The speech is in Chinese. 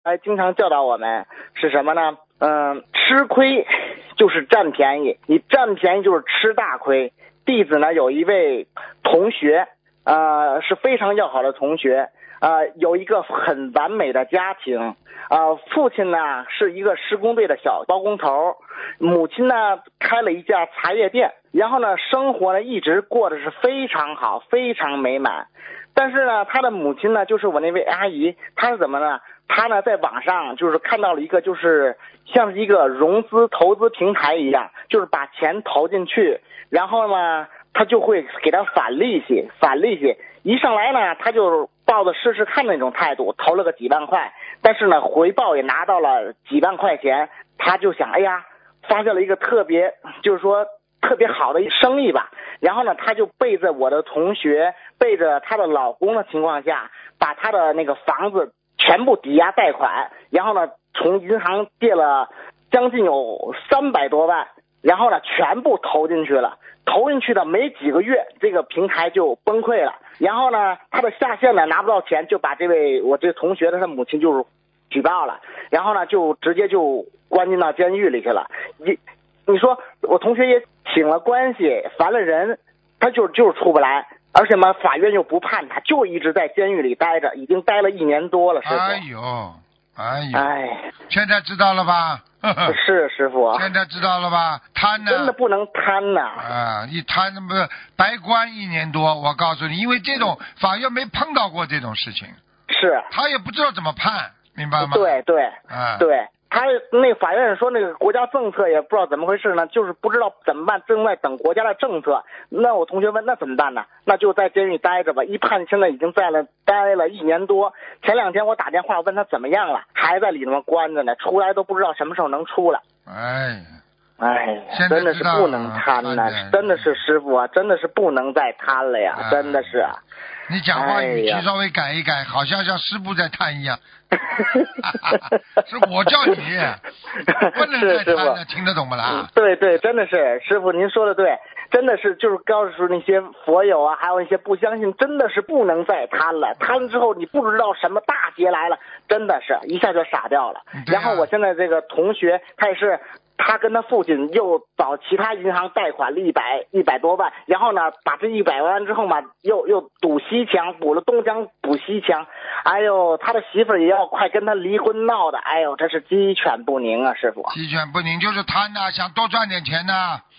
还经常教导我们是什么呢？吃亏就是占便宜，你占便宜就是吃大亏。弟子呢有一位同学，是非常要好的同学，有一个很完美的家庭，父亲呢是一个施工队的小包工头，母亲呢开了一家茶叶店，然后呢生活呢一直过得是非常好，非常美满。但是呢，他的母亲呢，就是我那位阿姨，她是怎么呢？她呢在网上就是看到了一个，就是像是一个融资投资平台一样，就是把钱投进去，然后呢，他就会给他返利息，一上来呢，他就抱着试试看那种态度，投了个几万块，但是呢，回报也拿到了几万块钱，他就想，哎呀，发现了一个特别，就是说特别好的生意吧。然后呢，他就背着我的同学，背着她的老公的情况下，把他的那个房子全部抵押贷款，然后呢，从银行借了将近有300多万，然后呢，全部投进去了。投进去的没几个月，这个平台就崩溃了。然后呢，他的下线呢拿不到钱，就把我这同学的他母亲就是举报了，然后呢就直接就关进到监狱里去了。你说我同学也请了关系，烦了人，他就是出不来，而且嘛，法院又不判他，就一直在监狱里待着，已经待了1年多了，师傅。哎， 现在知道了吧？ 是师傅， 现在知道了吧？贪呢， 真的不能贪呐！ 一贪那不白关1年多，我告诉你，因为这种法院没碰到过这种事情， 是他也不知道怎么判，明白吗？ 对，对，他那法院说那个国家政策也不知道怎么回事呢，就是不知道怎么办，正在等国家的政策。那我同学问那怎么办呢？那就在监狱待着吧。一判现在已经待了1年多。前2天我打电话问他怎么样了，还在里面关着呢，出来都不知道什么时候能出来。真的是不能贪呐，真的是师傅啊，真的是不能再贪了呀，真的是。 你讲话语气稍微改一改，好像师傅在贪一样。是我叫你，不能再贪了，听得懂不啦？ 对，真的是师傅您说的对，真的是就是告诉那些佛友啊，还有一些不相信，真的是不能再贪了，贪之后你不知道什么大劫来了，真的是一下就傻掉了。然后我现在这个同学他也是。他跟他父亲又找其他银行贷款了100多万，然后呢，把这100万之后嘛，又堵西墙，补了东墙补西墙，哎呦，他的媳妇也要快跟他离婚闹的，哎呦，这是鸡犬不宁啊，师傅。 鸡犬不宁就是贪呐，想多赚点钱呐。